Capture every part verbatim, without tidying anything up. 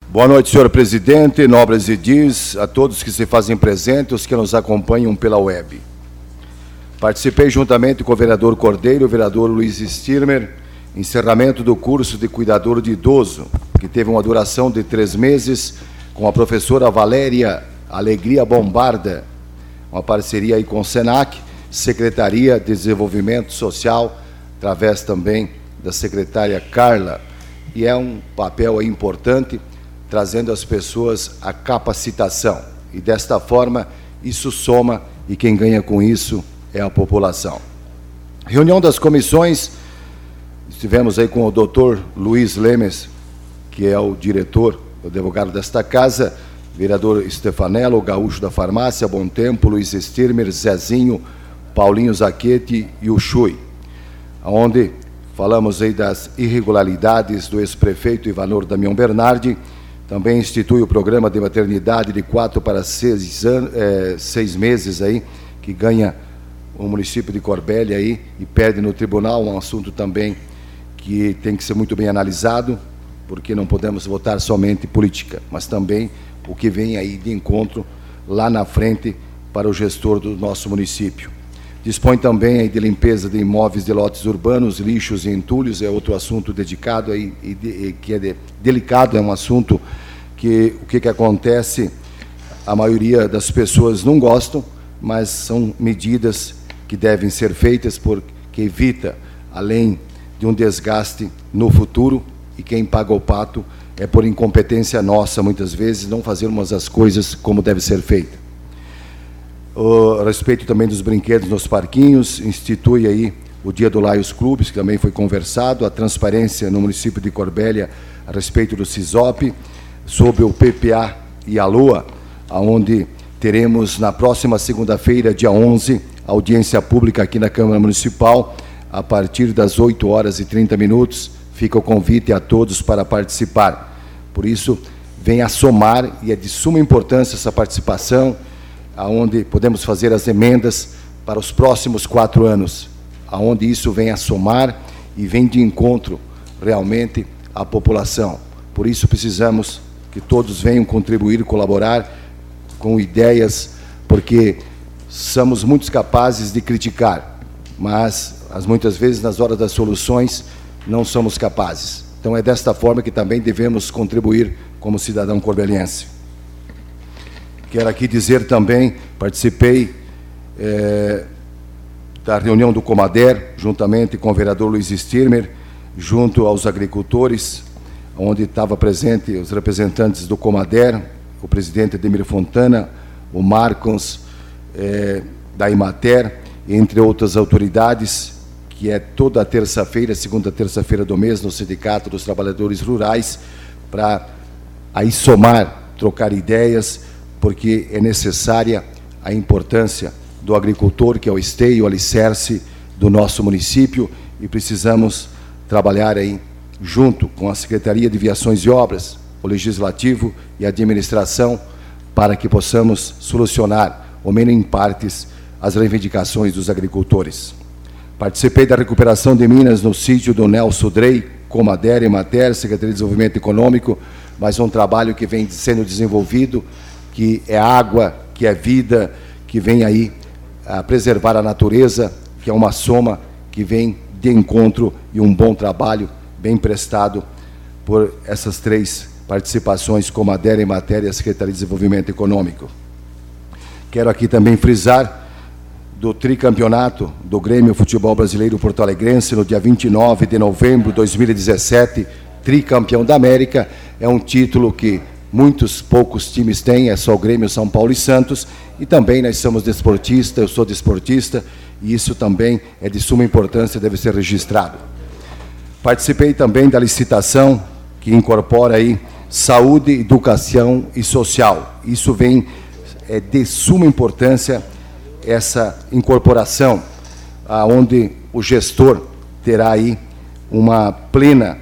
Boa noite, senhor presidente, nobres edis, a todos que se fazem presentes, os que nos acompanham pela web. Participei juntamente com o vereador Cordeiro e o vereador Luiz Stirmer, encerramento do curso de cuidador de idoso, que teve uma duração de três meses, com a professora Valéria Alegria Bombarda, uma parceria aí com o SENAC, Secretaria de Desenvolvimento Social, através também da secretária Carla, e é um papel aí importante, trazendo às pessoas a capacitação. E desta forma, isso soma, e quem ganha com isso é a população. Reunião das comissões, estivemos aí com o doutor Luiz Lemes, que é o diretor, o advogado desta casa, vereador Stefanello, o gaúcho da farmácia, Bom Tempo, Luiz Stirmer, Zezinho, Paulinho Zaquete e o Chui, onde falamos aí das irregularidades do ex-prefeito Ivanor Damião Bernardi. Também institui o programa de maternidade de quatro para seis, anos, é, seis meses aí, que ganha o município de Corbélia aí e perde no tribunal, um assunto também que tem que ser muito bem analisado, porque não podemos votar somente política, mas também o que vem aí de encontro lá na frente para o gestor do nosso município. Dispõe também aí de limpeza de imóveis de lotes urbanos, lixos e entulhos, é outro assunto dedicado aí, e de, e que é de, delicado, é um assunto que o que, que acontece, a maioria das pessoas não gostam, mas são medidas que devem ser feitas porque evita, além de um desgaste no futuro, e quem paga o pato é por incompetência nossa, muitas vezes, não fazermos as coisas como deve ser feita. A respeito também dos brinquedos nos parquinhos, institui aí o Dia do Laios Clubes, que também foi conversado, a transparência no município de Corbélia a respeito do CISOP, sobre o P P A e a LOA, onde teremos na próxima segunda-feira, dia onze, audiência pública aqui na Câmara Municipal, a partir das oito horas e trinta minutos, fica o convite a todos para participar. Por isso, vem a somar, e é de suma importância essa participação, aonde podemos fazer as emendas para os próximos quatro anos, aonde isso vem a somar e vem de encontro realmente à população. Por isso precisamos que todos venham contribuir, colaborar com ideias, porque somos muito capazes de criticar, mas as, muitas vezes nas horas das soluções não somos capazes. Então é desta forma que também devemos contribuir como cidadão corbeliense. Quero aqui dizer também, participei é, da reunião do Comader, juntamente com o vereador Luiz Stirmer, junto aos agricultores, onde estava presente os representantes do Comader, o presidente Ademir Fontana, o Marcos é, da Imater, entre outras autoridades, que é toda terça-feira, segunda terça-feira do mês, no Sindicato dos Trabalhadores Rurais, para aí somar, trocar ideias, porque é necessária a importância do agricultor, que é o esteio, o alicerce do nosso município, e precisamos trabalhar aí junto com a Secretaria de Viações e Obras, o Legislativo e a Administração, para que possamos solucionar, ao menos em partes, as reivindicações dos agricultores. Participei da recuperação de minas no sítio do Nelson Drey, Comader e Mater, Secretaria de Desenvolvimento Econômico, mas um trabalho que vem sendo desenvolvido, que é água, que é vida, que vem aí a preservar a natureza, que é uma soma que vem de encontro e um bom trabalho bem prestado por essas três participações, Comader, Emater e a Secretaria de Desenvolvimento Econômico. Quero aqui também frisar do tricampeonato do Grêmio Futebol Brasileiro Porto Alegrense, no dia vinte e nove de novembro de dois mil e dezessete, tricampeão da América, é um título que muitos poucos times têm, é só o Grêmio, São Paulo e Santos, e também nós somos desportistas, eu sou desportista, e isso também é de suma importância, deve ser registrado. Participei também da licitação que incorpora aí saúde, educação e social. Isso vem é, de suma importância, essa incorporação, aonde o gestor terá aí uma plena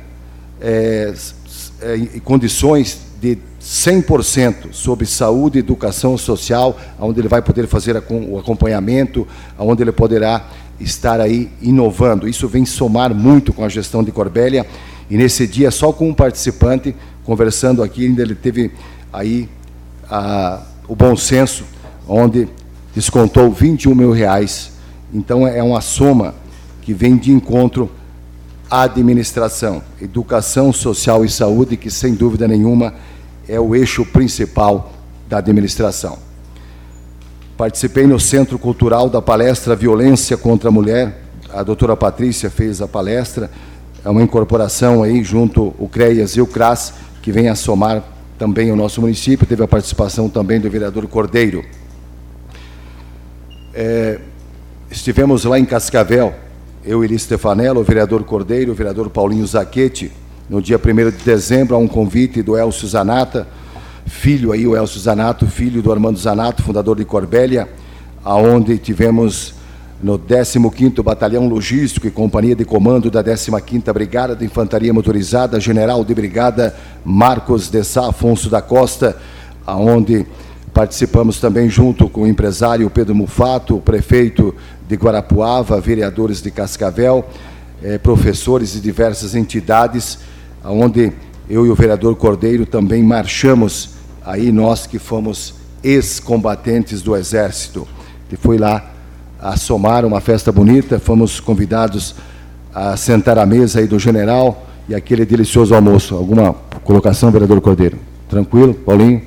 é, é, condições de cem por cento sobre saúde, educação social, onde ele vai poder fazer o acompanhamento, onde ele poderá estar aí inovando. Isso vem somar muito com a gestão de Corbélia, e nesse dia, só com um participante, conversando aqui, ainda ele teve aí a, o bom senso, onde descontou vinte e um mil reais. Então, é uma soma que vem de encontro à administração, educação, social e saúde, que, sem dúvida nenhuma, é o eixo principal da administração. Participei no Centro Cultural da palestra Violência contra a Mulher. A doutora Patrícia fez a palestra. É uma incorporação aí junto o CREAS e o CRAS, que vem a somar também o nosso município. Teve a participação também do vereador Cordeiro. É, estivemos lá em Cascavel, eu e Eli Stefanello, o vereador Cordeiro, o vereador Paulinho Zacchetti, no dia primeiro de dezembro, a um convite do Elcio Zanata, filho aí, o Elcio Zanato, filho do Armando Zanato, fundador de Corbélia, aonde tivemos no décimo quinto Batalhão Logístico e Companhia de Comando da décima quinta Brigada de Infantaria Motorizada, General de Brigada Marcos de Sá Afonso da Costa, aonde participamos também junto com o empresário Pedro Mufato, o prefeito de Guarapuava, vereadores de Cascavel, eh, professores de diversas entidades, aonde eu e o vereador Cordeiro também marchamos, aí nós que fomos ex-combatentes do Exército, e foi lá a somar uma festa bonita, fomos convidados a sentar à mesa aí do general e aquele delicioso almoço. Alguma colocação, vereador Cordeiro? Tranquilo, Paulinho?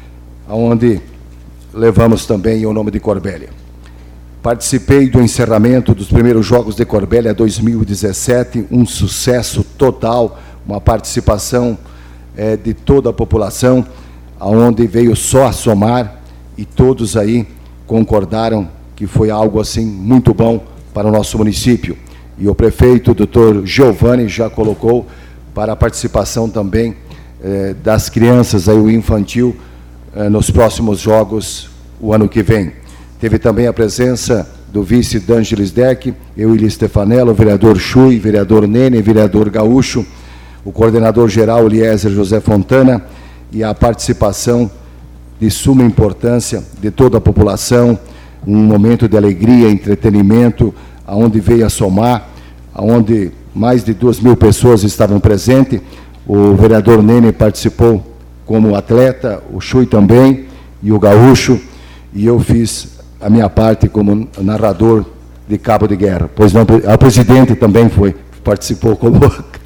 Aonde levamos também o nome de Corbélia. Participei do encerramento dos primeiros Jogos de Corbélia dois mil e dezessete, um sucesso total, uma participação é, de toda a população, aonde veio só a somar e todos aí concordaram que foi algo assim muito bom para o nosso município. E o prefeito, o doutor Giovanni, já colocou para a participação também eh, das crianças, aí, o infantil, eh, nos próximos jogos, o ano que vem. Teve também a presença do vice D'Angelis Deck, eu e Eli Stefanello, o vereador Chui, vereador Nene, vereador Gaúcho, o coordenador-geral Eliezer José Fontana, e a participação de suma importância de toda a população, um momento de alegria, entretenimento, aonde veio a somar, aonde mais de duas mil pessoas estavam presentes. O vereador Nene participou como atleta, o Chui também, e o Gaúcho, e eu fiz a minha parte como narrador de cabo de guerra. Pois não, a presidente também foi, participou como,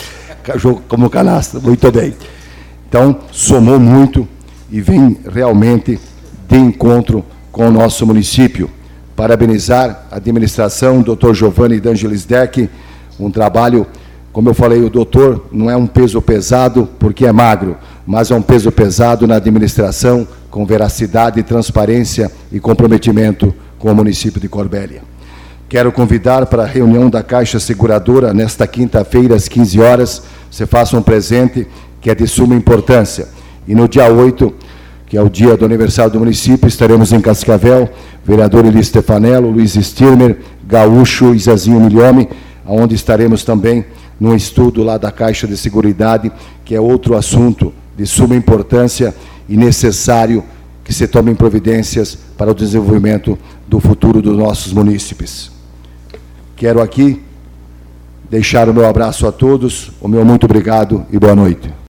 como canastra, muito bem. Então, somou muito e vem realmente de encontro com o nosso município. Parabenizar a administração, doutor Giovanni D'Angelis Deck, um trabalho, como eu falei, o doutor não é um peso pesado porque é magro, mas é um peso pesado na administração, com veracidade, transparência e comprometimento com o município de Corbélia. Quero convidar para a reunião da Caixa Seguradora, nesta quinta-feira, às quinze horas, você faça um presente que é de suma importância. E no dia oito, que é o dia do aniversário do município, estaremos em Cascavel, vereador Eli Stefanello, Luiz Stirmer, Gaúcho e Zezinho Milhome, onde estaremos também num estudo lá da Caixa de Seguridade, que é outro assunto de suma importância e necessário que se tomem providências para o desenvolvimento do futuro dos nossos munícipes. Quero aqui deixar o meu abraço a todos, o meu muito obrigado e boa noite.